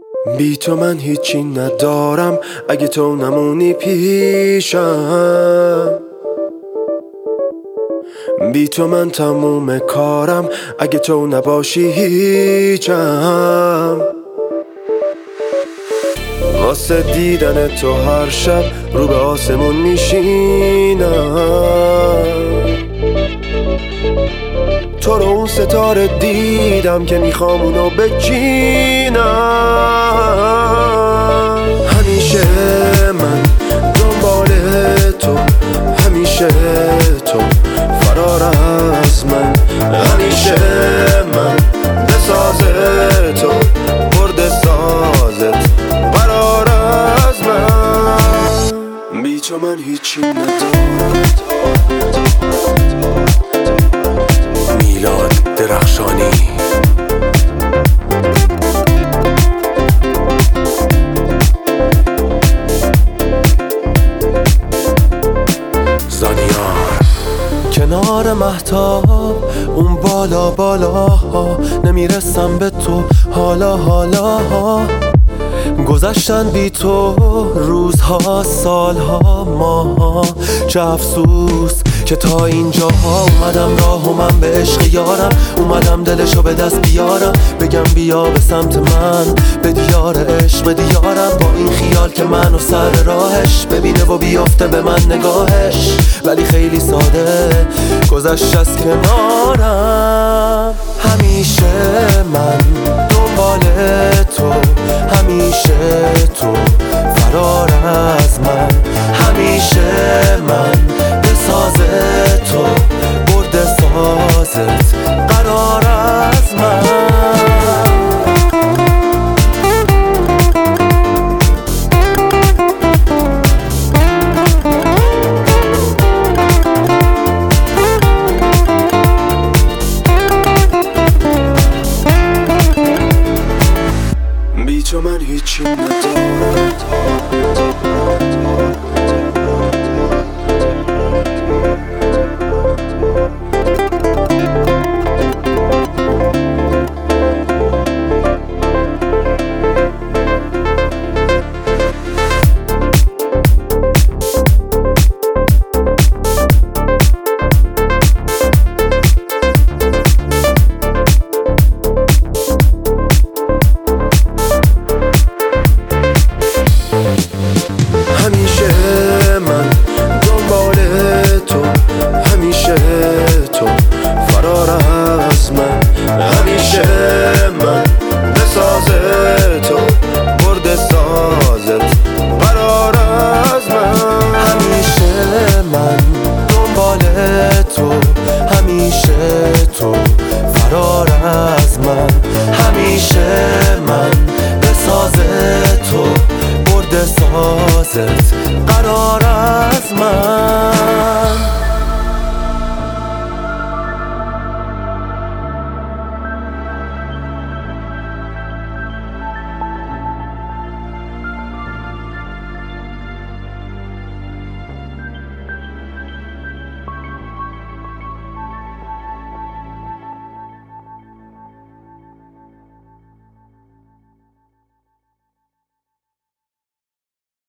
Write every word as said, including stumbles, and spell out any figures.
بی تو من هیچی ندارم اگه تو نمونی پیشم. بی تو من تموم کارم اگه تو نباشی هیچم. واسه دیدن تو هر شب رو به آسمون میشینم. تو رو اون ستاره دیدم که میخوام اونو بچینم. همیشه من دنبال تو، همیشه تو فرار از من. همیشه من بساز تو، برد سازت قرار از من. بی تو من هیچی ندارم. میلاد درخشانی. کنار مهتاب اون بالا بالا نمیرسم به تو حالا حالا. گذشتن بی تو روزها سالها ماها. چه افسوس که تا اینجا ها اومدم راه و من به عشق یارم. اومدم دلشو به دست بیارم، بگم بیا به سمت من، به دیار عشق دیارم. با این خیال که منو سر راهش ببینه و بیافته به من نگاهش. ولی خیلی ساده گذشت از کنارم. همیشه من دنبال تو، همیشه تو فرار از من. همیشه من بساز تو، برد سازت قرار از من. بی تو من هیچی ندارم.